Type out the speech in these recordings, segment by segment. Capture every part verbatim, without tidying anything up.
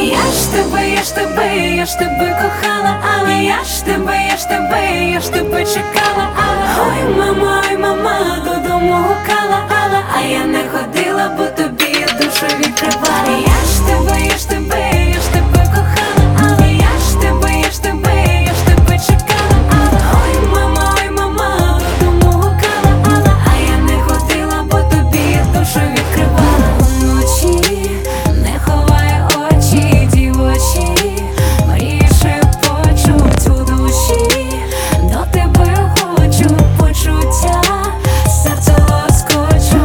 Я ж тебе, я ж тебе, я ж тебе кохала, але я ж тебе, я ж тебе, я ж тебе чекала, але ой, мама, ой, мама, додому гукала, але а я не ходила, бо тобі я душу відкривала. Я ж тебе, я ж тебе, я ж тебе кохала, але я ж тебе, я ж тебе, я ж тебе чекала, але ой, мама, ой, мама, додому гукала, але а я не ходила, бо тобі я душу відкривала. Вночі не ховай очі, дівочі, мрії шепочуть у душі, до тебе хочу почуття, серце лоскочу.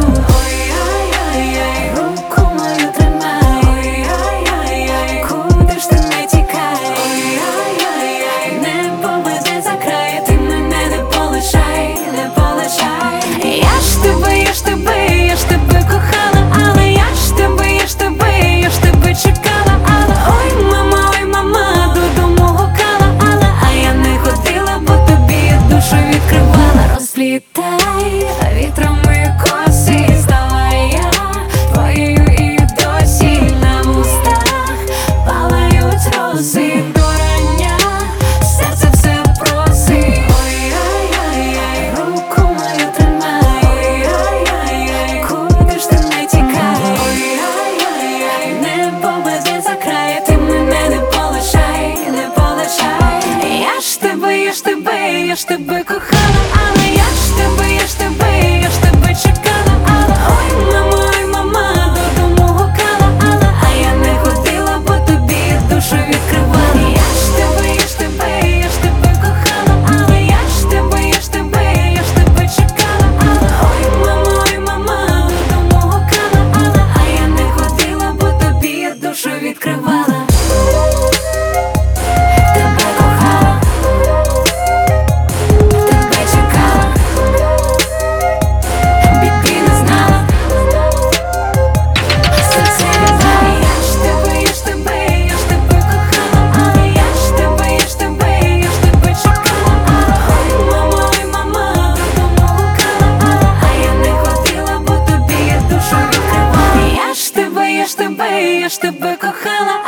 Ой-ай-ай-ай, руку мою тримай, ой-ай-ай-ай, куди ж ти не тікай, ой-ай-ай-ай, небо веде за край, ти мене не полишай, не полишай. Я ж тебе, я ж тебе, я ж тебе кохала, але я ж тебе, я ж тебе, я ж тебе чекала, але ой, мама, ой, мама, додому гукала, але а я не ходила, бо тобі я душу відкривала. Розплітай вітрами коси, стала я твоєю і досі на вустах палають рози до рання, серце все просить. Ой-ай-ай-ай, руку мою тримай, ой-ай-ай-ай, куди ж ти не тікай, ой-ай-ай-ай, небо веде за край, ти мене не полишай, не полишай. Я ж тебе, я ж тебе, я ж тебе кохала, але я ж тебе, я ж тебе, я ж тебе чекала, але ой, мама, ой, мама, додому гукала, але а я не ходила, бо тобі я душу відкривала. Я ж тебе, я ж тебе, я ж тебе кохала, але я ж тебе, я ж тебе, я ж тебе чекала, але ой, мама, ой, мама, додому гукала, але а я не ходила, бо тобі я душу відкривала. Тебе кохала, тебе чекала, біди не знала, серце віддала. Я ж тебе, я ж тебе, я ж тебе кохала, але я ж тебе, я ж тебе, я ж тебе чекала, але ой, мама, ой, мама, додому гукала, але а я не ходила, бо тобі я душу відкривала. Я ж тебе, я ж тебе, я ж тебе кохала,